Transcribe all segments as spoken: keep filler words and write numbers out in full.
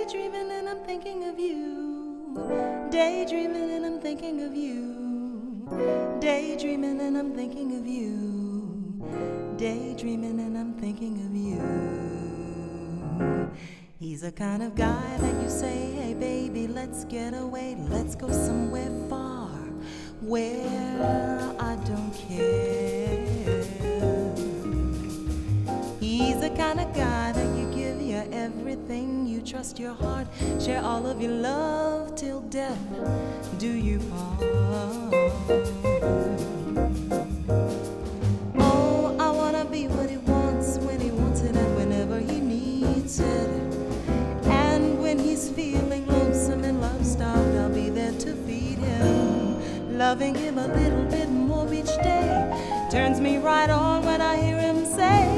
Daydreaming and I'm thinking of you. Daydreaming and I'm thinking of you. Daydreaming and I'm thinking of you. Daydreaming and I'm thinking of you. He's the kind of guy that you say, hey baby, let's get away, let's go somewhere far, where I don't care. He's the kind of guy that you give your everything, you trust your heart, share all of your love till death do you part. Oh, I wanna be what he wants, when he wants it and whenever he needs it. And when he's feeling lonesome and love-starved, I'll be there to feed him. Loving him a little bit more each day turns me right on when I hear him say,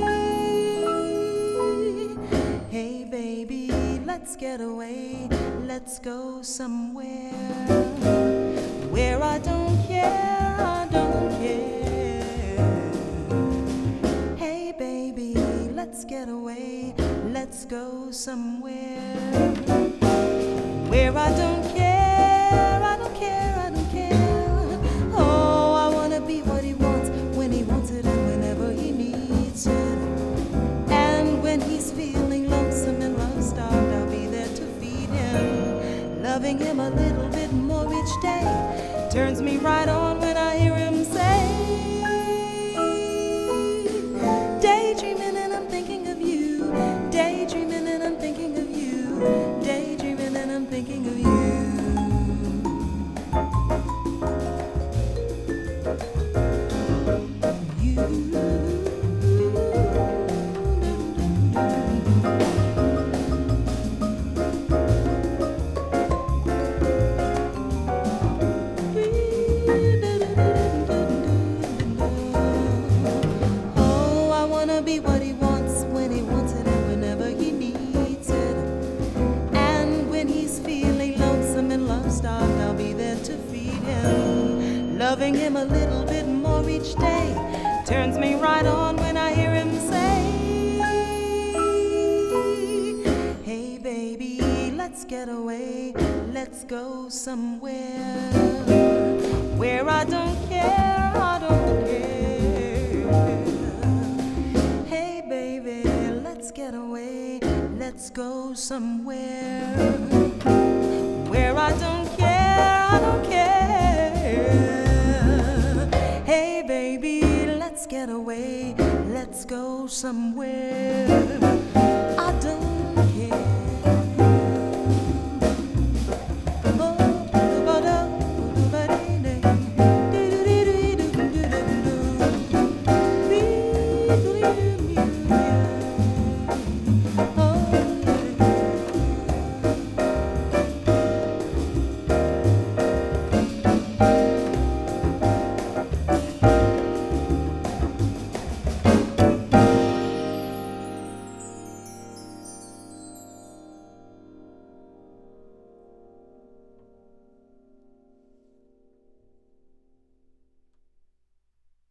hey baby, let's get away, let's go somewhere where I don't care, I don't care. Hey baby, let's get away, let's go somewhere where I don't care, I don't care, I don't care. Oh, I wanna be what he wants, when he wants it and whenever he needs it. And when he's feeling lonesome and love-starved, I'll be there to feed him. Loving him a little bit more each day turns me right on when I hear him say, daydreaming and I'm thinking of you. Daydreaming and I'm thinking of you. Daydreaming and I'm thinking of you. Oh, I wanna be what he wants, when he wants it and whenever he needs it. And when he's feeling lonesome and love-starved, I'll be there to feed him. Loving him a little bit more each day turns me right on when I hear him say, hey baby, let's get away, let's go somewhere where I don't care, I don't care. Hey baby, let's get away, let's go somewhere where I don't care, I don't care. Hey baby, let's get away, let's go somewhere